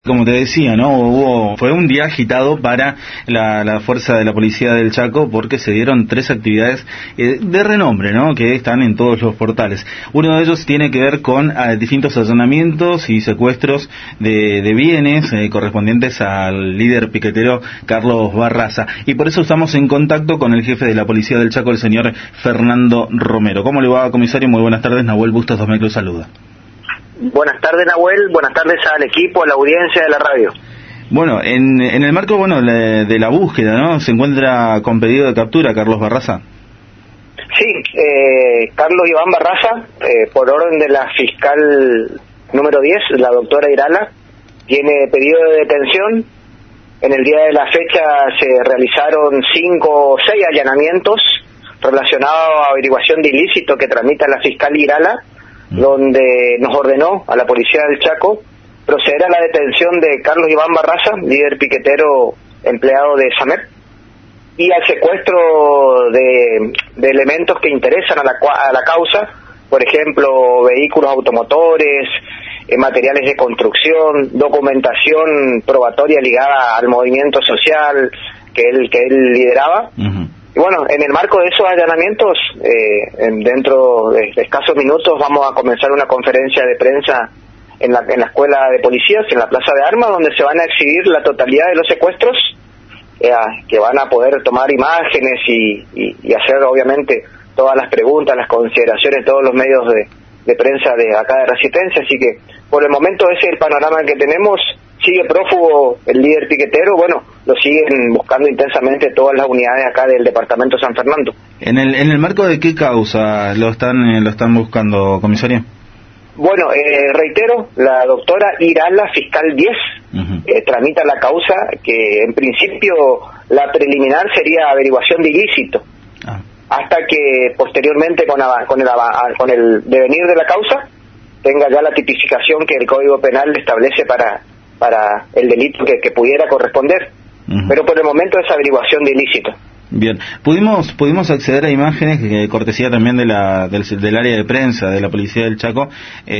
Como te decía, ¿no? Fue un día agitado para la fuerza de la policía del Chaco porque se dieron 3 actividades de renombre, ¿no? Que están en todos los portales. Uno de ellos tiene que ver con distintos allanamientos y secuestros de bienes correspondientes al líder piquetero Carlos Barraza. Y por eso estamos en contacto con el jefe de la policía del Chaco, el señor Fernando Romero. ¿Cómo le va, comisario? Muy buenas tardes. Nahuel Bustos Domecq lo saluda. Buenas tardes, Nahuel. Buenas tardes al equipo, a la audiencia de la radio. Bueno, en el marco de la búsqueda, ¿no? ¿Se encuentra con pedido de captura Carlos Barraza? Sí, Carlos Iván Barraza, por orden de la fiscal número 10, la doctora Irala, tiene pedido de detención. En el día de la fecha se realizaron 5 o 6 allanamientos relacionados a averiguación de ilícito que tramita la fiscal Irala, donde nos ordenó a la policía del Chaco proceder a la detención de Carlos Iván Barraza, líder piquetero empleado de SAMEP, y al secuestro de elementos que interesan a la causa, por ejemplo, vehículos automotores, materiales de construcción, documentación probatoria ligada al movimiento social que él lideraba. Y bueno, en el marco de esos allanamientos, dentro de escasos minutos vamos a comenzar una conferencia de prensa en la escuela de policías, en la Plaza de Armas, donde se van a exhibir la totalidad de los secuestros, que van a poder tomar imágenes y hacer obviamente todas las preguntas, las consideraciones, todos los medios de prensa de acá de Resistencia. Así que por el momento ese es el panorama que tenemos. Sigue prófugo el líder piquetero, bueno, lo siguen buscando intensamente todas las unidades acá del departamento San Fernando. ¿En el marco de qué causa lo están buscando, comisario? Bueno, reitero, la doctora Irala, fiscal 10, tramita la causa que en principio la preliminar sería averiguación de ilícito, hasta que posteriormente con el devenir de la causa tenga ya la tipificación que el Código Penal establece para el delito que pudiera corresponder. Pero por el momento es averiguación de ilícito. Bien, pudimos acceder a imágenes, cortesía también del área de prensa de la policía del Chaco,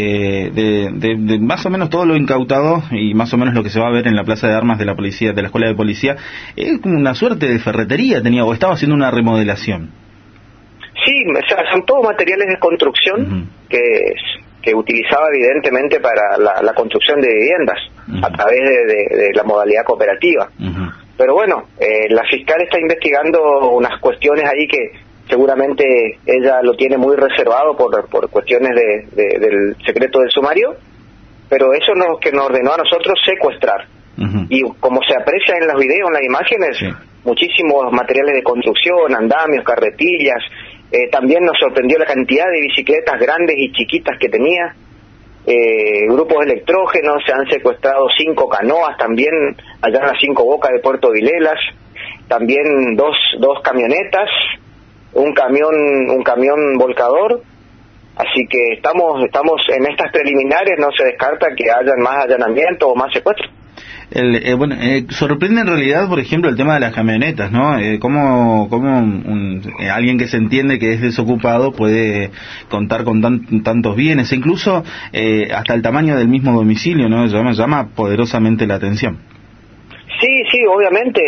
de más o menos todo lo incautado y más o menos lo que se va a ver en la plaza de armas de la policía, de la escuela de policía. Es como una suerte de ferretería o estaba haciendo una remodelación. Sí, o sea, son todos materiales de construcción que utilizaba evidentemente para la construcción de viviendas a través de la modalidad cooperativa. Pero bueno, la fiscal está investigando unas cuestiones ahí que seguramente ella lo tiene muy reservado por cuestiones del secreto del sumario, pero eso es lo que nos ordenó a nosotros secuestrar. Y como se aprecia en los videos, en las imágenes, muchísimos materiales de construcción, andamios, carretillas. También nos sorprendió la cantidad de bicicletas grandes y chiquitas que tenía, grupos electrógenos, se han secuestrado 5 canoas también allá en las 5 Bocas de Puerto Vilelas, también dos camionetas, un camión volcador. Así que estamos en estas preliminares, no se descarta que hayan más allanamientos o más secuestros. Sorprende en realidad, por ejemplo, el tema de las camionetas, ¿no? ¿Cómo alguien que se entiende que es desocupado puede contar con tantos bienes, e incluso hasta el tamaño del mismo domicilio, ¿no? Llama poderosamente la atención. Sí, obviamente,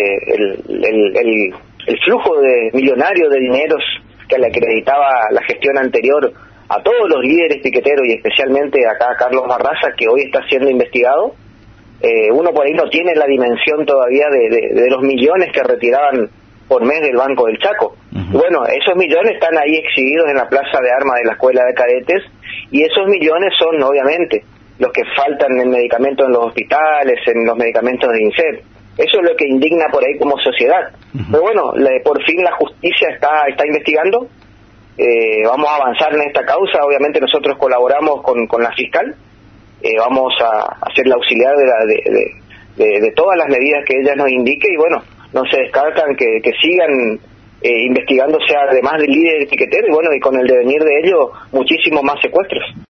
el flujo de millonario de dineros que le acreditaba la gestión anterior a todos los líderes piqueteros y especialmente acá a Carlos Barraza, que hoy está siendo investigado. Uno por ahí no tiene la dimensión todavía de los millones que retiraban por mes del Banco del Chaco. Bueno, esos millones están ahí exhibidos en la plaza de armas de la Escuela de Cadetes, y esos millones son obviamente los que faltan en medicamentos en los hospitales, en los medicamentos de INSEP. Eso es lo que indigna por ahí como sociedad. Pero bueno, por fin la justicia está investigando. Vamos a avanzar en esta causa. Obviamente nosotros colaboramos con la fiscal. Vamos a hacer la auxiliar de todas las medidas que ella nos indique, y bueno, no se descartan que sigan investigándose además del líder piquetero, y bueno, y con el devenir de ello muchísimos más secuestros.